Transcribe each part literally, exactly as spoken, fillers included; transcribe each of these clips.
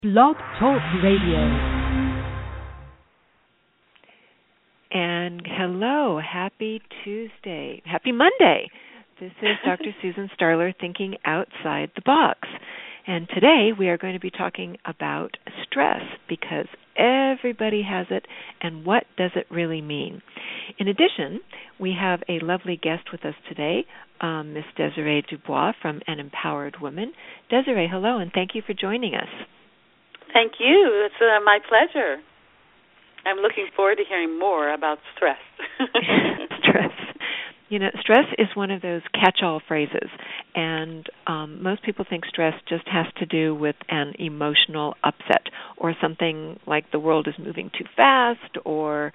Blog Talk Radio. And hello, happy Tuesday, happy Monday. This is Doctor Susan Starler, Thinking Outside the Box. And today we are going to be talking about stress, because everybody has it, and what does it really mean? In addition, we have a lovely guest with us today, um, Miss Desiree Dubois from An Empowered Woman. Desiree, hello, and thank you for joining us. Thank you. It's uh, my pleasure. I'm looking forward to hearing more about stress. Stress. You know, stress is one of those catch-all phrases, and um, most people think stress just has to do with an emotional upset or something like the world is moving too fast, or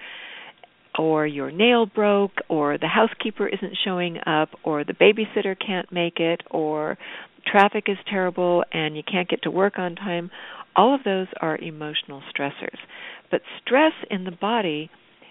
or your nail broke, or the housekeeper isn't showing up, or the babysitter can't make it, or traffic is terrible and you can't get to work on time. All of those are emotional stressors. But stress in the body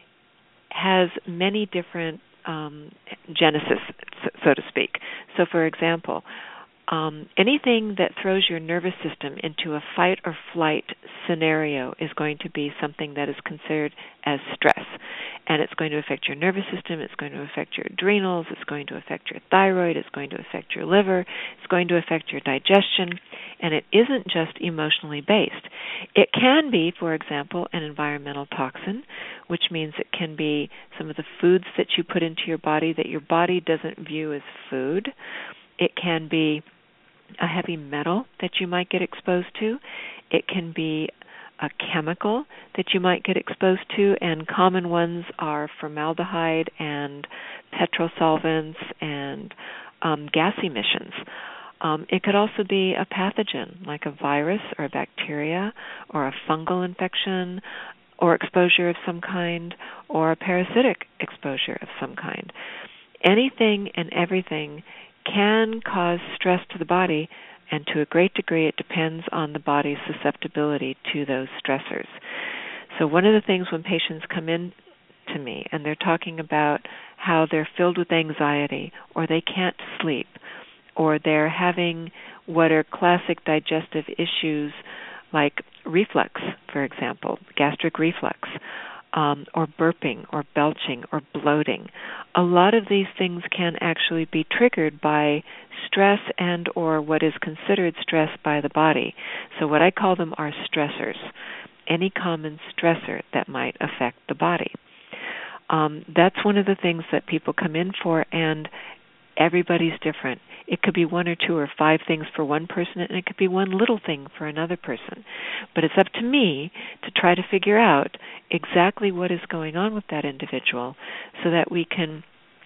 has many different um, genesis, so to speak. So, for example, um, anything that throws your nervous system into a fight or flight scenario is going to be something that is considered as stress. And it's going to affect your nervous system, it's going to affect your adrenals, it's going to affect your thyroid, it's going to affect your liver, it's going to affect your digestion, and it isn't just emotionally based. It can be, for example, an environmental toxin, which means it can be some of the foods that you put into your body that your body doesn't view as food. It can be a heavy metal that you might get exposed to. It can be a chemical that you might get exposed to, and common ones are formaldehyde and petrol solvents and um, gas emissions. Um, it could also be a pathogen like a virus or a bacteria or a fungal infection or exposure of some kind, or a parasitic exposure of some kind. Anything and everything can cause stress to the body, and to a great degree it depends on the body's susceptibility to those stressors. So one of the things when patients come in to me and they're talking about how they're filled with anxiety, or they can't sleep, or they're having what are classic digestive issues like reflux, for example, gastric reflux, Um, or burping or belching or bloating. A lot of these things can actually be triggered by stress and or what is considered stress by the body. So what I call them are stressors, any common stressor that might affect the body. Um, that's one of the things that people come in for, and everybody's different. It could be one or two or five things for one person, and it could be one little thing for another person. But it's up to me to try to figure out exactly what is going on with that individual so that we can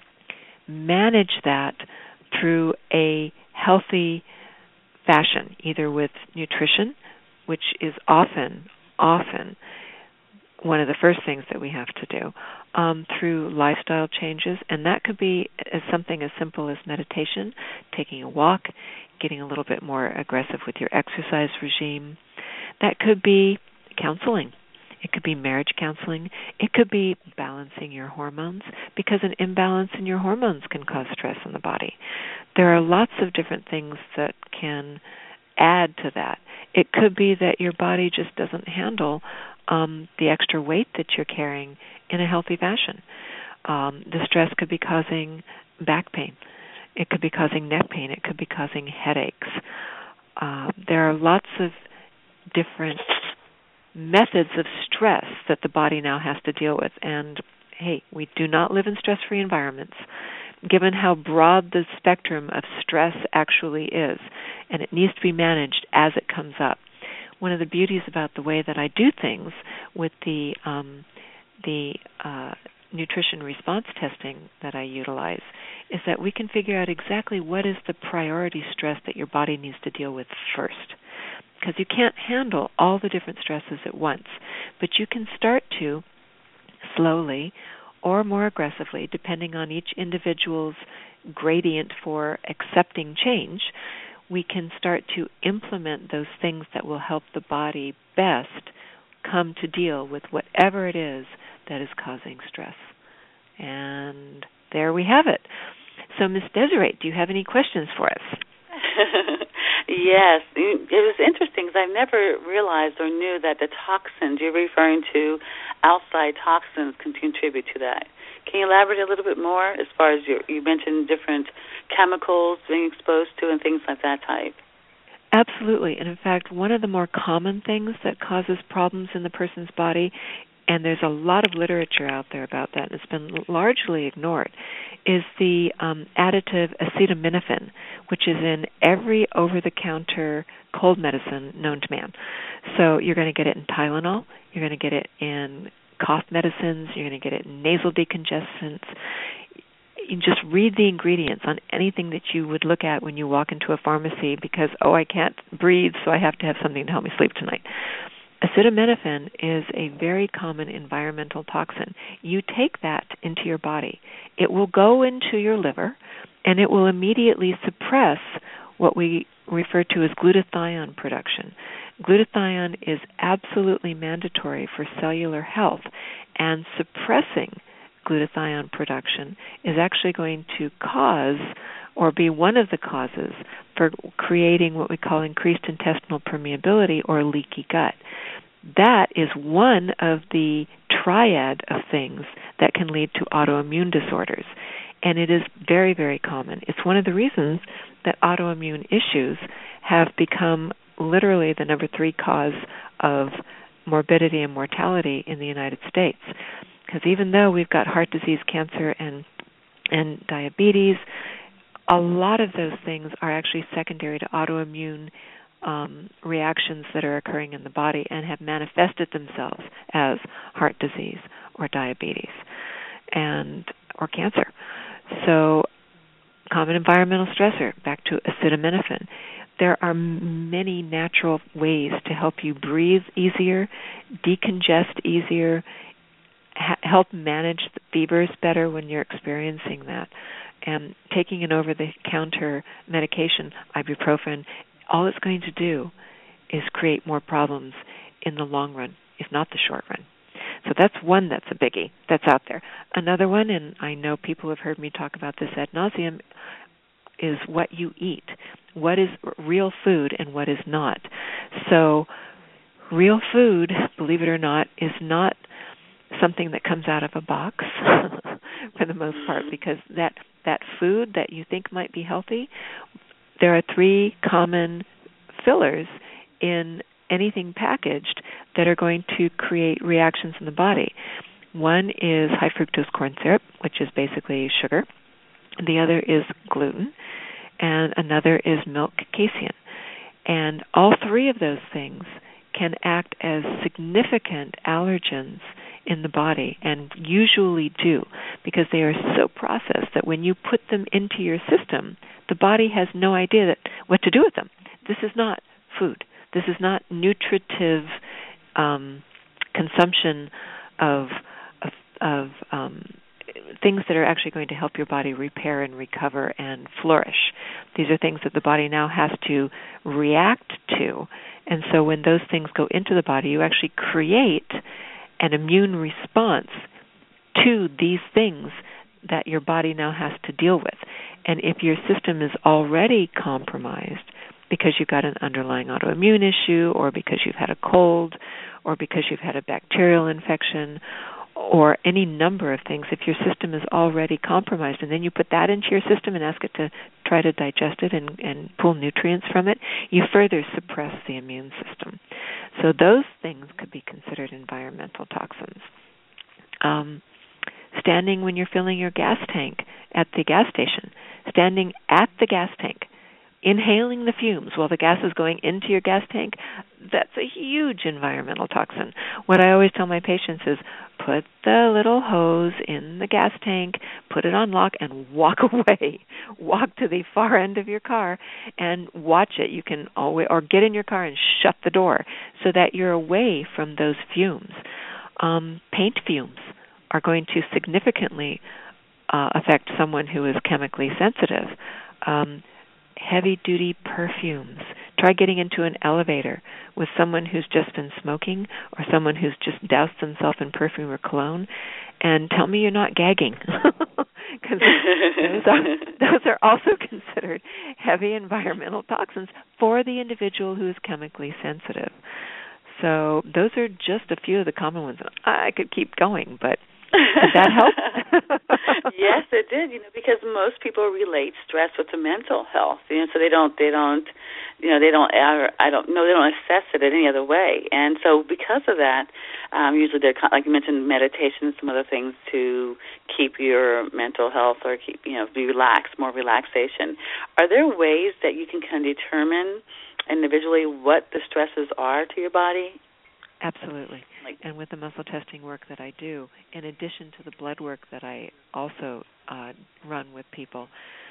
manage that through a healthy fashion, either with nutrition, which is often, often one of the first things that we have to do, um, through lifestyle changes, and that could be as something as simple as meditation, taking a walk, getting a little bit more aggressive with your exercise regime. That could be counseling. It could be marriage counseling. It could be balancing your hormones, because an imbalance in your hormones can cause stress in the body. There are lots of different things that can add to that. It could be that your body just doesn't handle um, the extra weight that you're carrying in a healthy fashion. Um, the stress could be causing back pain. It could be causing neck pain. It could be causing headaches. Uh, there are lots of different methods of stress that the body now has to deal with. And, hey, we do not live in stress-free environments, given how broad the spectrum of stress actually is, and it needs to be managed as it comes up. One of the beauties about the way that I do things with the um, the uh, nutrition response testing that I utilize is that we can figure out exactly what is the priority stress that your body needs to deal with first. Because you can't handle all the different stresses at once, but you can start to slowly or more aggressively, depending on each individual's gradient for accepting change, we can start to implement those things that will help the body best come to deal with whatever it is that is causing stress. And there we have it. So, Miss Desiree, do you have any questions for us? Yes, it was interesting because I never realized or knew that the toxins you're referring to, outside toxins, can contribute to that. Can you elaborate a little bit more as far as you, you mentioned different chemicals being exposed to and things like that type? Absolutely. And in fact, one of the more common things that causes problems in the person's body, and there's a lot of literature out there about that, and it's been largely ignored, is the um, additive acetaminophen, which is in every over-the-counter cold medicine known to man. So you're going to get it in Tylenol, you're going to get it in cough medicines, you're going to get it in nasal decongestants. You just read the ingredients on anything that you would look at when you walk into a pharmacy because, oh, I can't breathe, so I have to have something to help me sleep tonight. Acetaminophen is a very common environmental toxin. You take that into your body. It will go into your liver, and it will immediately suppress what we refer to as glutathione production. Glutathione is absolutely mandatory for cellular health, and suppressing glutathione production is actually going to cause or be one of the causes for creating what we call increased intestinal permeability or leaky gut. That is one of the triad of things that can lead to autoimmune disorders, and it is very, very common. It's one of the reasons that autoimmune issues have become literally the number three cause of morbidity and mortality in the United States. Because even though we've got heart disease, cancer, and and diabetes, a lot of those things are actually secondary to autoimmune um, reactions that are occurring in the body and have manifested themselves as heart disease or diabetes and or cancer. So, common environmental stressor, back to acetaminophen. There are many natural ways to help you breathe easier, decongest easier, help manage the fevers better when you're experiencing that. And taking an over-the-counter medication, ibuprofen, all it's going to do is create more problems in the long run, if not the short run. So that's one that's a biggie that's out there. Another one, and I know people have heard me talk about this ad nauseum, is what you eat. What is real food and what is not. So real food, believe it or not, is not something that comes out of a box for the most part, because that that food that you think might be healthy, there are three common fillers in anything packaged that are going to create reactions in the body. One is high fructose corn syrup, which is basically sugar. The other is gluten, and another is milk casein. And all three of those things can act as significant allergens in the body, and usually do, because they are so processed that when you put them into your system, the body has no idea that, what to do with them. This is not food. This is not nutritive um, consumption of of, of um, things that are actually going to help your body repair and recover and flourish. These are things that the body now has to react to, and so when those things go into the body, you actually create an immune response to these things that your body now has to deal with. And if your system is already compromised because you've got an underlying autoimmune issue, or because you've had a cold, or because you've had a bacterial infection, or any number of things, if your system is already compromised and then you put that into your system and ask it to try to digest it and, and pull nutrients from it, you further suppress the immune system. So those things could be considered environmental toxins. Um, standing when you're filling your gas tank at the gas station, standing at the gas tank, inhaling the fumes while the gas is going into your gas tank, that's a huge environmental toxin. What I always tell my patients is put the little hose in the gas tank, put it on lock, and walk away. Walk to the far end of your car and watch it. You can always, or get in your car and shut the door so that you're away from those fumes. Um, paint fumes are going to significantly uh, affect someone who is chemically sensitive. Um, heavy-duty perfumes. Try getting into an elevator with someone who's just been smoking or someone who's just doused themselves in perfume or cologne, and tell me you're not gagging, because those are, those are also considered heavy environmental toxins for the individual who is chemically sensitive. So those are just a few of the common ones. I could keep going, but did that help? Yes, it did. You know, because most people relate stress with the mental health. You know, so they don't, they don't, you know, they don't. I don't know. They don't assess it in any other way. And so, because of that, um, usually they're like you mentioned, meditation and some other things to keep your mental health or keep, you know, be relaxed, more relaxation. Are there ways that you can kind of determine individually what the stresses are to your body? Absolutely. And with the muscle testing work that I do, in addition to the blood work that I also uh, run with people,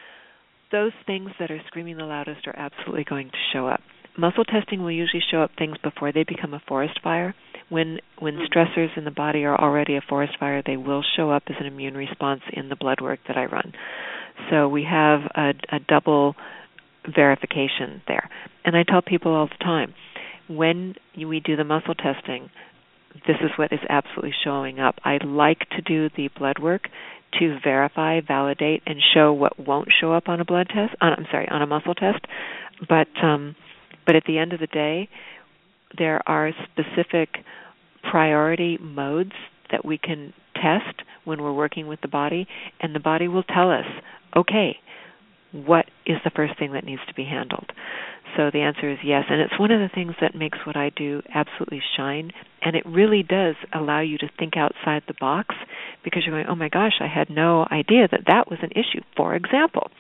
those things that are screaming the loudest are absolutely going to show up. Muscle testing will usually show up things before they become a forest fire. When when mm-hmm. stressors in the body are already a forest fire, they will show up as an immune response in the blood work that I run. So we have a, a double verification there. And I tell people all the time, when we do the muscle testing, this is what is absolutely showing up. I like to do the blood work to verify, validate, and show what won't show up on a blood test. On, I'm sorry, on a muscle test. But um, but at the end of the day, there are specific priority modes that we can test when we're working with the body, and the body will tell us, okay, what is the first thing that needs to be handled? So the answer is yes, and it's one of the things that makes what I do absolutely shine, and it really does allow you to think outside the box, because you're going, oh my gosh, I had no idea that that was an issue. For example,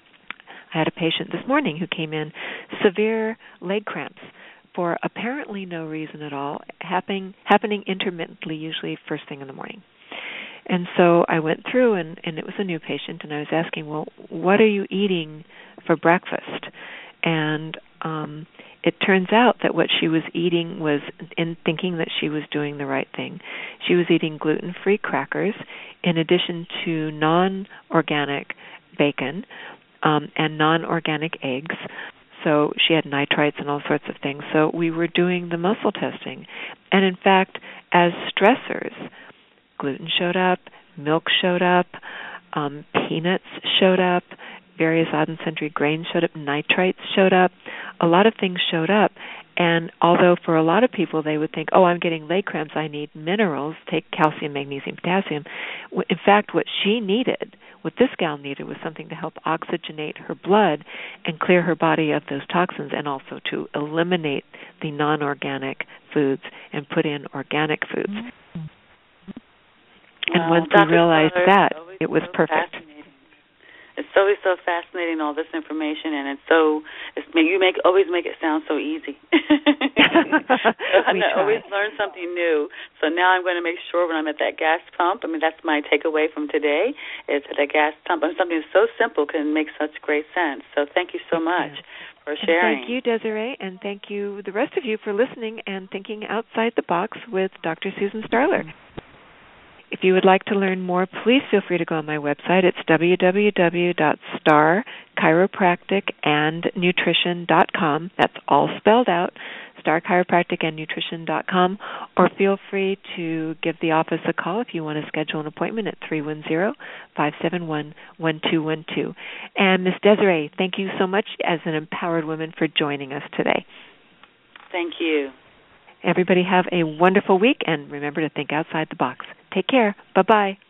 I had a patient this morning who came in, severe leg cramps for apparently no reason at all, happening, happening intermittently, usually first thing in the morning. And so I went through, and, and it was a new patient, and I was asking, well, what are you eating for breakfast? And um, it turns out that what she was eating was, in thinking that she was doing the right thing, she was eating gluten-free crackers in addition to non-organic bacon um, and non-organic eggs. So she had nitrites and all sorts of things. So we were doing the muscle testing. And in fact, as stressors, gluten showed up, milk showed up, um, peanuts showed up, various odd and sundry grains showed up, nitrites showed up, a lot of things showed up. And although for a lot of people they would think, oh, I'm getting leg cramps, I need minerals, take calcium, magnesium, potassium. In fact, what she needed, what this gal needed, was something to help oxygenate her blood and clear her body of those toxins, and also to eliminate the non-organic foods and put in organic foods. Mm-hmm. And well, once we realized that, it was so perfect. It's always so fascinating, all this information, and it's so, it's, you make always make it sound so easy. I always learn something new. So now I'm going to make sure when I'm at that gas pump, I mean, that's my takeaway from today, is that a gas pump, and something so simple can make such great sense. So thank you so much yeah. for sharing. And thank you, Desiree, and thank you, the rest of you, for listening and thinking outside the box with Doctor Susan Starler. If you would like to learn more, please feel free to go on my website. It's w w w dot star chiropractic and nutrition dot com. That's all spelled out, star chiropractic and nutrition dot com. Or feel free to give the office a call if you want to schedule an appointment at three one zero, five seven one, one two one two. And Miz Desiree, thank you so much as an empowered woman for joining us today. Thank you. Everybody have a wonderful week, and remember to think outside the box. Take care. Bye-bye.